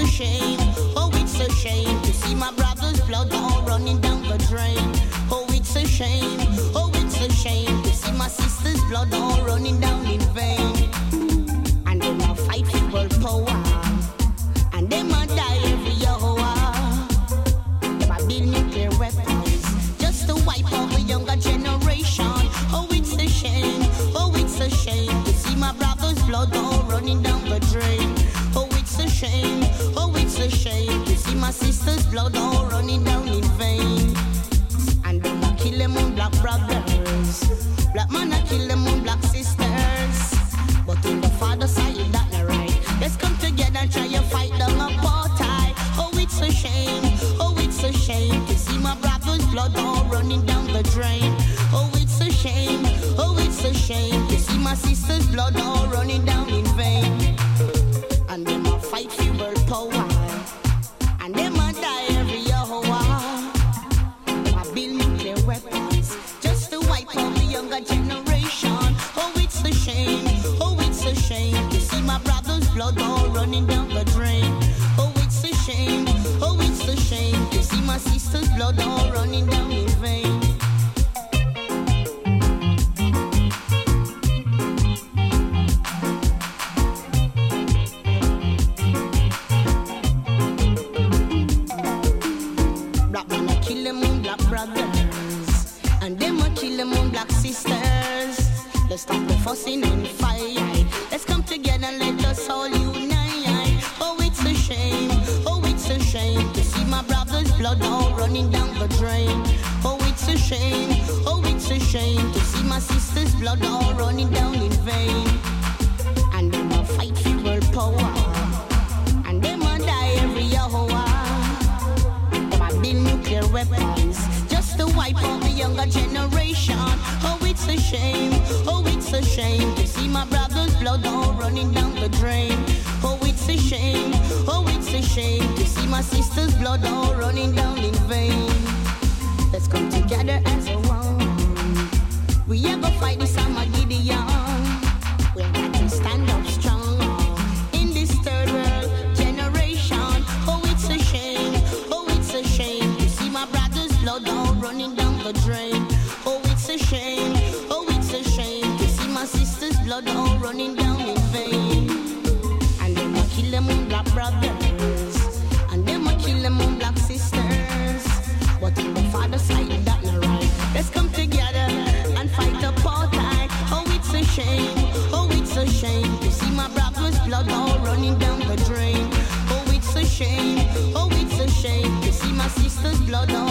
shame. Oh, it's a shame to see my brother's blood all running down the drain. Oh, it's a shame. Oh, it's a shame to see my sister's blood all running down in vain. And them a fight for world power, and them a die every hour. Them a build nuclear weapons just to wipe out the younger generation. Oh, it's a shame. Oh, it's a shame to see my brother's blood all running down the drain. Oh, it's a shame. Oh, it's a shame to see my sister's blood all running down in vain. And them a kill them on black brothers. Black man a kill them on black sisters. But in the father side, that not right. Let's come together and try to fight down apartheid. Oh, it's a shame. Oh, it's a shame to see my brother's blood all running down the drain. Oh, it's a shame. Oh, it's a shame to see my sister's blood all running down in vain. And them a fight for world power, and them a die every hour. Them a build nuclear weapons just to wipe out the younger generation. Oh, it's a shame. Oh, it's a shame to see my brother's blood all running down the drain. Oh, it's a shame. Oh, it's a shame to see my sister's blood all running down in vain. Kill them on black brothers, and them a kill them on black sisters. Let's stop the fussing and fight. Let's come together and let us all unite. Oh, it's a shame. Oh, it's a shame to see my brother's blood all running down the drain. Oh, it's a shame. Oh, it's a shame to see my sister's blood all running down in vain. And them a fight for world power, and them a die every hour. Build nuclear weapons just to wipe out the younger generation. Oh, it's a shame. Oh, it's a shame to see my brother's blood all running down the drain. Oh, it's a shame. Oh, it's a shame to see my sister's blood all running down in vain. Let's come together as a one. We are gonna fight this Armageddon. We're gonna stand up strong in this third world generation. Oh, it's a shame. It's a shame to see my brother's blood all running down the drain. Oh, it's a shame. Oh, it's a shame to see my sister's blood all running down in vain. And them a kill them on black brothers, and them a kill them on black sisters. But in the father side, that not right. Let's come together and fight apartheid. Oh, it's a shame. Oh, it's a shame to see my brother's blood all running down the drain. Oh, it's a shame. Oh, it's a shame to see my sister's blood all